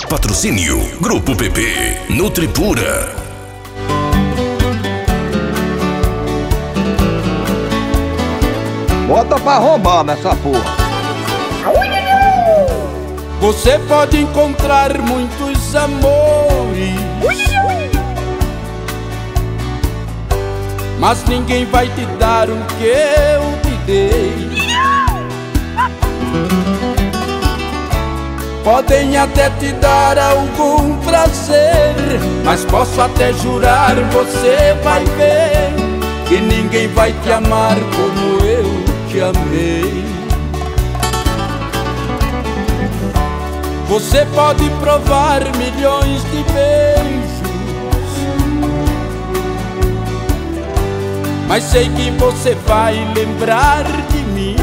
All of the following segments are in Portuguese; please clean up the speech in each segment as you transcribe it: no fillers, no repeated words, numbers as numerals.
Patrocínio Grupo PP, Nutripura. Bota pra arrombar nessa porra. Você pode encontrar muitos amores, mas ninguém vai te dar o que eu te dei. Podem até te dar algum prazer, mas posso até jurar, você vai ver que ninguém vai te amar como eu te amei. Você pode provar milhões de beijos, mas sei que você vai lembrar de mim.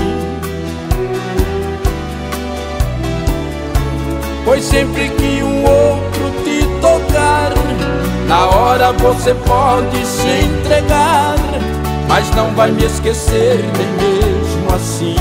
Pois sempre que um outro te tocar, na hora você pode se entregar, mas não vai me esquecer nem mesmo assim.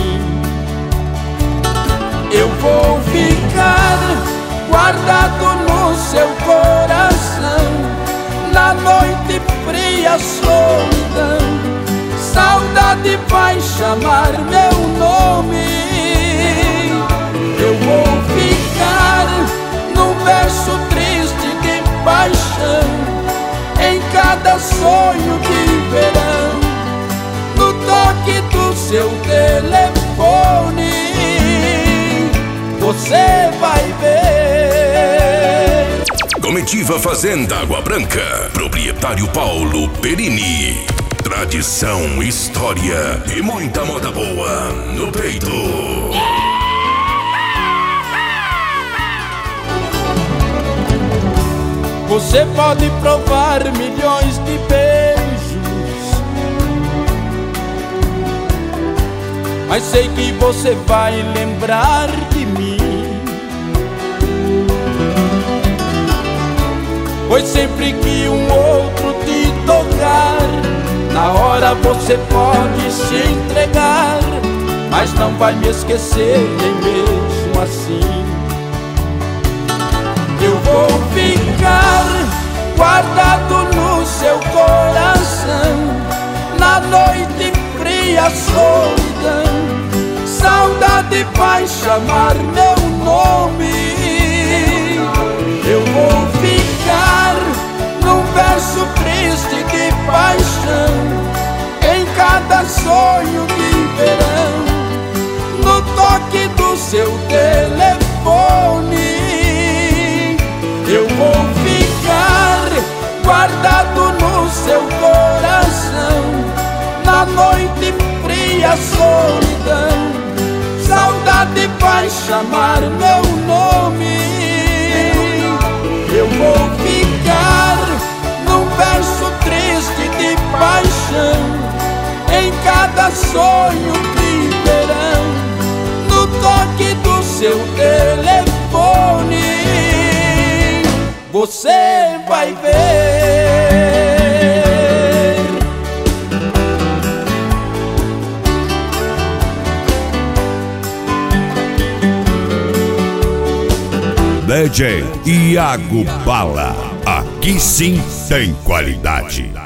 Eu vou ficar guardado no seu coração, na noite fria, solidão. Saudade vai chamar meu nome. Eu vou ficar num verso triste de paixão, em cada sonho de verão, no toque do seu telefone. Você vai ver. Comitiva Fazenda Água Branca, proprietário Paulo Perini. Tradição, história e muita moda boa no peito. Você pode provar milhões de beijos, mas sei que você vai lembrar de mim. Pois sempre que um outro te tocar, na hora você pode se entregar, mas não vai me esquecer nem mesmo assim. Eu vou ficar guardado no seu coração, na noite fria, solidão. Saudade vai chamar meu nome. Eu vou ficar num verso triste de paixão, em cada sonho de verão, no toque do seu telefone. Eu vou ficar guardado no seu coração, na noite fria, solidão. Saudade vai chamar meu nome. Eu vou ficar num verso triste de paixão, em cada sonho de verão, no toque do seu telefone. Você vai ver. DJ Iago Bala, aqui sim tem qualidade.